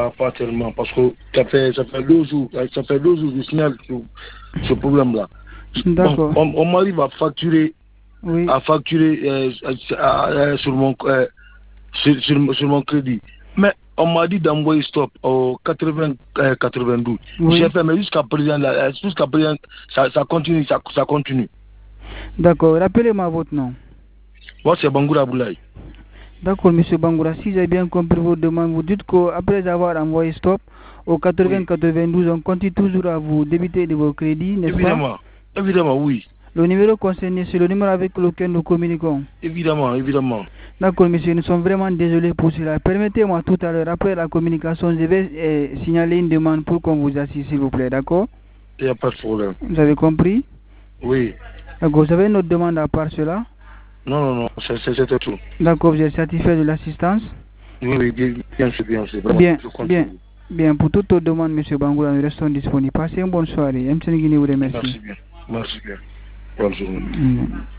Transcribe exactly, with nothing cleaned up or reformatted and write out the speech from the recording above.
pas, pas tellement, parce que ça fait, ça fait deux jours, ça fait deux jours que je signale sur ce problème-là. D'accord. On, on m'arrive à facturer, oui. à facturer euh, euh, sur, mon, euh, sur, sur, sur mon crédit. Mais on m'a dit d'envoyer stop au quatre-vingts quatre-vingt-douze. Oui. J'ai fait, mais jusqu'à présent, jusqu'à présent ça, ça continue, ça, ça continue. D'accord. Rappelez-moi votre nom. Moi, c'est Bangoura Boulaye. D'accord, monsieur Bangoura. Si j'ai bien compris vos demandes, vous dites qu'après avoir envoyé stop au quatre-vingts quatre-vingt-douze, oui. on continue toujours à vous débiter de vos crédits, n'est-ce pas? Évidemment, évidemment, oui. Le numéro concerné, c'est le numéro avec lequel nous communiquons. Évidemment, évidemment. D'accord, monsieur, nous sommes vraiment désolés pour cela. Permettez-moi tout à l'heure, après la communication, je vais eh, signaler une demande pour qu'on vous assiste, s'il vous plaît, d'accord? Il n'y a pas de problème. Vous avez compris? Oui. D'accord, vous avez une autre demande à part cela? Non, non, non, c'était tout. D'accord, vous êtes satisfait de l'assistance? Oui, oui, bien, bien sûr, bien sûr. Vraiment, bien, je bien, bien. Pour toute autre demande, monsieur Bangoura, nous restons disponibles. Passez une bonne soirée. M. Guinée vous remercie. Merci bien. Merci bien. Bonne journée. Mmh.